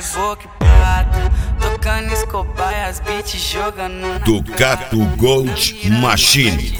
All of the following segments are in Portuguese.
Evoque prata, tocando Escobar e as beats jogando. Ducato Gold Machine.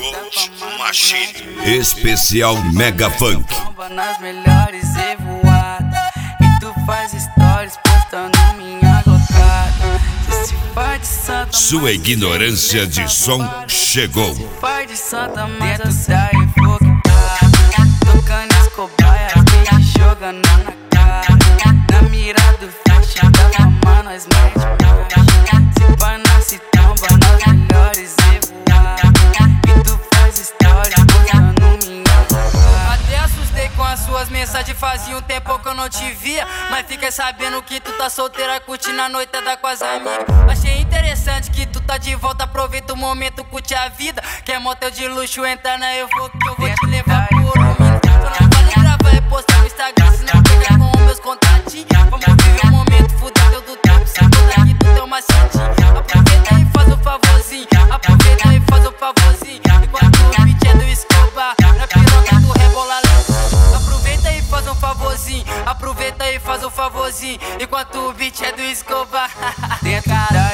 Especial Mega Funk. Nas melhores revoadas, e tu faz stories postando minha gocada. Se faz de santa, Sua ignorância de som chegou. se faz de santa, mas dentro da Evoque prata, tocando Escobar e as beats jogando na cara. Na mira do flash, da fama nós mete marcha. Se pá nasce tamba, nas melhores revoadas, e tu faz stories postando minha gocada. Até assustei com as suas mensagens, fazia um tempo que eu não te via. Mas fiquei sabendo que tu tá solteira, curtindo a noitada com as amigas. Achei interessante que tu tá de volta, aproveita o momento, curte a vida. Quer motel de luxo, entra na Evoque que eu vou te levar por um minuto. Só não vale gravar e postar no Instagram, senão pega com meus contatinhos. Vamos viver o momento, fuder teu do tempo, se toda aqui tu tem uma setinha. Aproveita e faz um favorzinho, aproveita e faz um favorzinho. Enquanto o beat é do Escobar, na piroca tu rebola lá. Aproveita e faz um favorzinho, aproveita e faz um favorzinho. Enquanto o beat é do Escobar, dentro da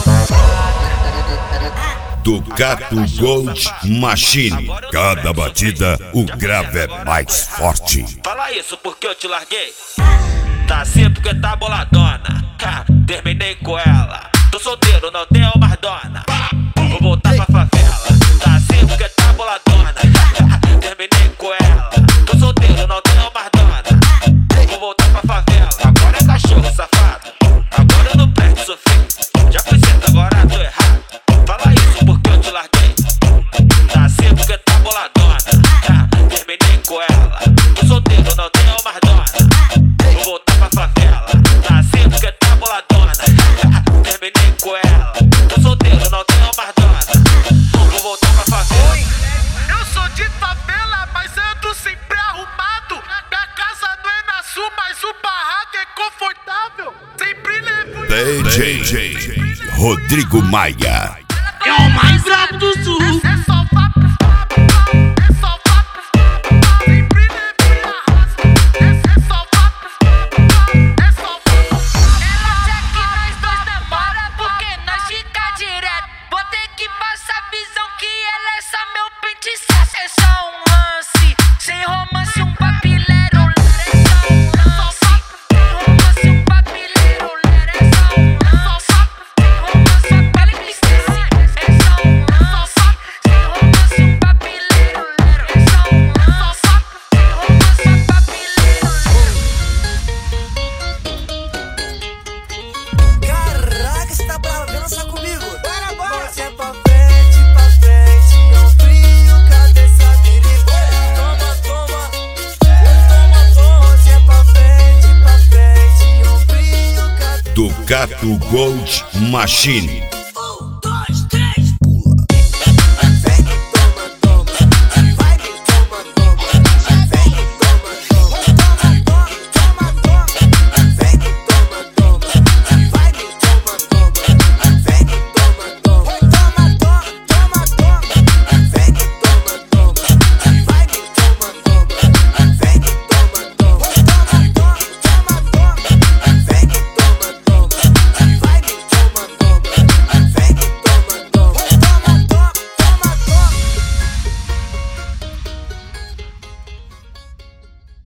Ducato Gold Machine. Cada batida, o grave é mais forte. Fala isso porque eu te larguei. Tá assim porque tá boladona. Terminei com ela. Tô solteiro, não tenho mais dona. Vou voltar pra favela. Tá assim porque tá boladona. Terminei com ela. Tô solteiro, não tenho mais dona. Vou voltar pra favela. Agora é cachorro safado. Agora eu não presto sofrer. Já fui certo, agora tô errado. Fala isso porque eu te larguei. Tá assim porque tá boladona. Terminei com ela. Tô solteiro, não tenho mais dona. Vou voltar pra favela. Tá assim porque tá boladona. Terminei com ela. Tô solteiro, não tenho mais dona. Vou voltar pra favela. Oi, eu sou de favela, mas ando sempre arrumado. Minha casa não é na sul, mas o barraco é confortável. Sempre levo DJ Rodrigo Maia. é o mais brabo do sul. É só papo, é só papo. Sempre levo e arrasto. É só papo, é só papo. Ela quer que nós dois namora porque nós fica direto. Vou ter que passar visão que ela é só meu pente certo. É só um lance, sem romance, um papileiro. É só um lance, sem romance, um papileiro. É só um lance, sem romance, a pele que esquece. É só um lance, sem romance, um papileiro. É só um lance, sem romance, a papileiro. Caraca, você tá bravo, vem dançar comigo. Bora, bora. Você é pra frente, é um frio, cadê essa pirigueira? Toma, toma, toma. Você é pra frente, é um frio, cadê? Ducato Gold Machine.